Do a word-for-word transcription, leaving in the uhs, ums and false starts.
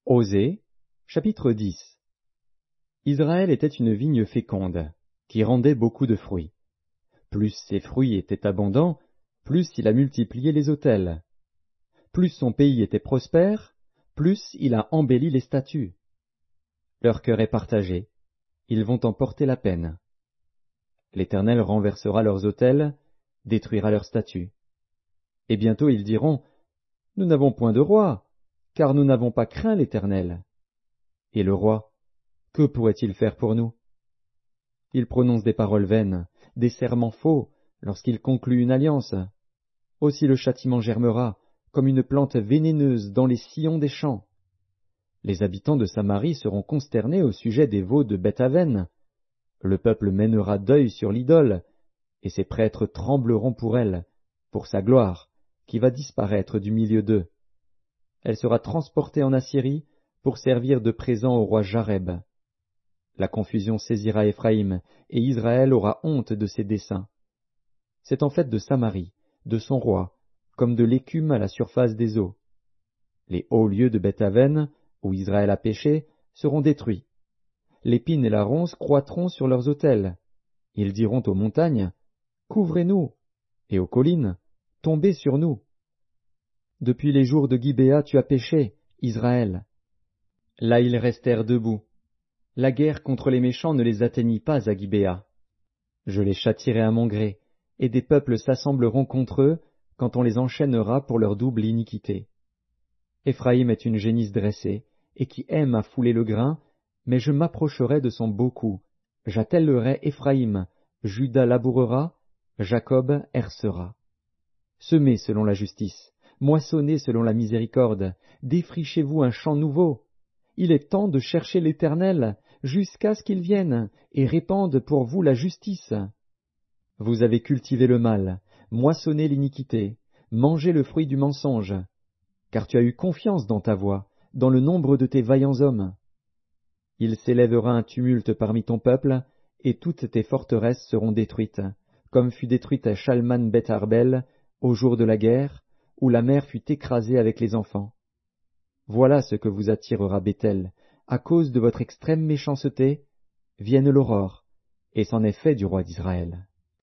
Osée, chapitre dix. Israël était une vigne féconde, qui rendait beaucoup de fruits. Plus ses fruits étaient abondants, plus il a multiplié les autels. Plus son pays était prospère, plus il a embelli les statues. Leur cœur est partagé, ils vont en porter la peine. L'Éternel renversera leurs autels, détruira leurs statues. Et bientôt ils diront, « Nous n'avons point de roi, car nous n'avons pas craint l'Éternel. » Et le roi, que pourrait-il faire pour nous? Il prononce des paroles vaines, des serments faux, lorsqu'il conclut une alliance. Aussi le châtiment germera, comme une plante vénéneuse dans les sillons des champs. Les habitants de Samarie seront consternés au sujet des veaux de Beth-Aven. Le peuple mènera deuil sur l'idole, et ses prêtres trembleront pour elle, pour sa gloire, qui va disparaître du milieu d'eux. Elle sera transportée en Assyrie pour servir de présent au roi Jareb. La confusion saisira Éphraïm, et Israël aura honte de ses desseins. C'est en fait de Samarie, de son roi, comme de l'écume à la surface des eaux. Les hauts lieux de Beth-Aven, où Israël a péché, seront détruits. L'épine et la ronce croîtront sur leurs autels. Ils diront aux montagnes, « Couvrez-nous » et aux collines, « Tombez sur nous ». Depuis les jours de Gibéa tu as péché, Israël. Là ils restèrent debout. La guerre contre les méchants ne les atteignit pas à Gibéa. Je les châtierai à mon gré, et des peuples s'assembleront contre eux quand on les enchaînera pour leur double iniquité. Éphraïm est une génisse dressée, et qui aime à fouler le grain, mais je m'approcherai de son beau cou. J'attellerai Éphraïm, Juda labourera, Jacob hercera. Semez selon la justice, moissonnez selon la miséricorde, défrichez-vous un champ nouveau. Il est temps de chercher l'Éternel, jusqu'à ce qu'il vienne, et répande pour vous la justice. Vous avez cultivé le mal, moissonné l'iniquité, mangé le fruit du mensonge, car tu as eu confiance dans ta voix, dans le nombre de tes vaillants hommes. Il s'élèvera un tumulte parmi ton peuple, et toutes tes forteresses seront détruites, comme fut détruite Shalman Beth Arbel au jour de la guerre, où la mère fut écrasée avec les enfants. Voilà ce que vous attirera Béthel, à cause de votre extrême méchanceté, vienne l'aurore, et c'en est fait du roi d'Israël.